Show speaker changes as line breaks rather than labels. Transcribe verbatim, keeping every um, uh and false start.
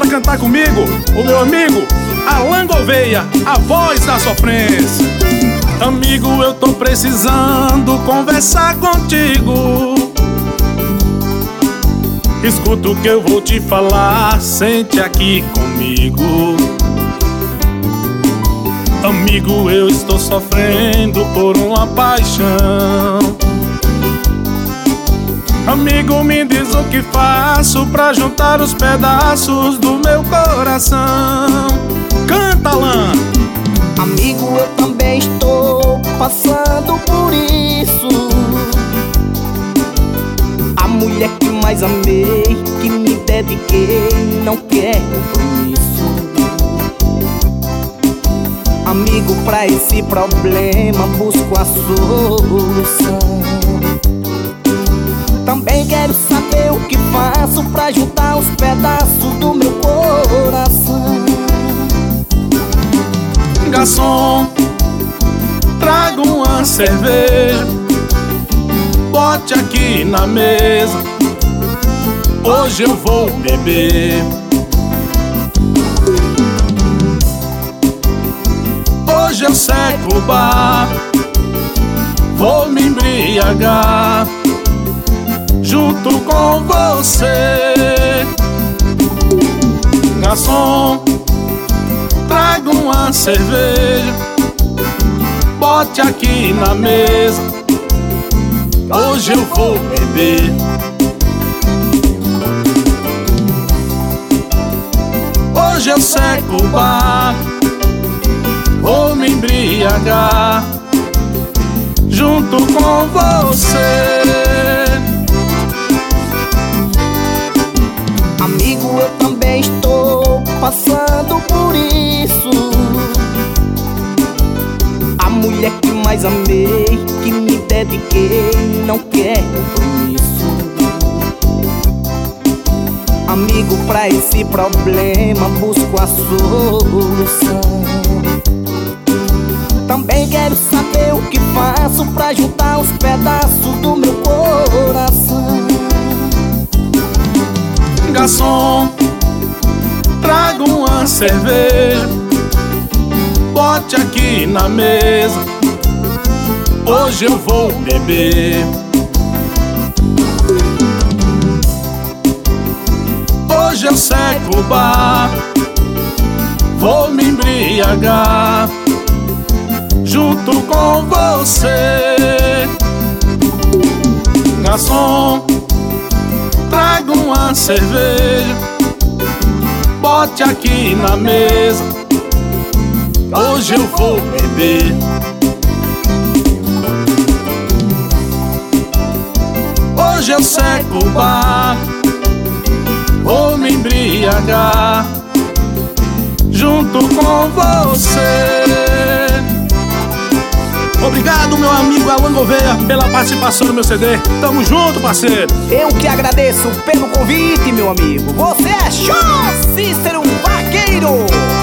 cantar comigo o meu amigo Alan Gouveia, a voz da sofrência. Amigo, eu tô precisando conversar contigo. Escuta o que eu vou te falar, sente aqui comigo. Amigo, eu estou sofrendo por uma paixão. Amigo, me diz o que faço pra juntar os pedaços do meu coração. Canta, Alan!
Amigo, eu também estou passando por isso. A mulher que mais amei, que me dediquei, não quer compromisso. Amigo, pra esse problema busco a solução. Também quero saber o que faço pra juntar os pedaços do meu coração.
Garçom, traga uma cerveja, bote aqui na mesa, hoje eu vou beber. Hoje eu seco o bar, vou me embriagar junto com você. Garçom, traga uma cerveja, bote aqui na mesa, hoje eu vou beber. Hoje eu seco o bar, vou me embriagar junto com você.
Amigo, eu também estou passando por isso. A mulher que mais amei, que me dediquei, não quer compromisso. Amigo, pra esse problema busco a solução. Também quero saber o que faço pra juntar os pedaços do meu coração.
Garçom, traga uma cerveja, bote aqui na mesa, hoje eu vou beber. Hoje eu seco o bar, vou me embriagar junto com você. Garçom, traga uma cerveja, bote aqui na mesa, hoje eu vou beber. Hoje eu seco o bar, vou me embriagar junto com você. Obrigado, meu amigo Alan Gouveia, pela participação no meu C D. Tamo junto, parceiro.
Eu que agradeço pelo convite, meu amigo. Você é show, Cícero Vaqueiro.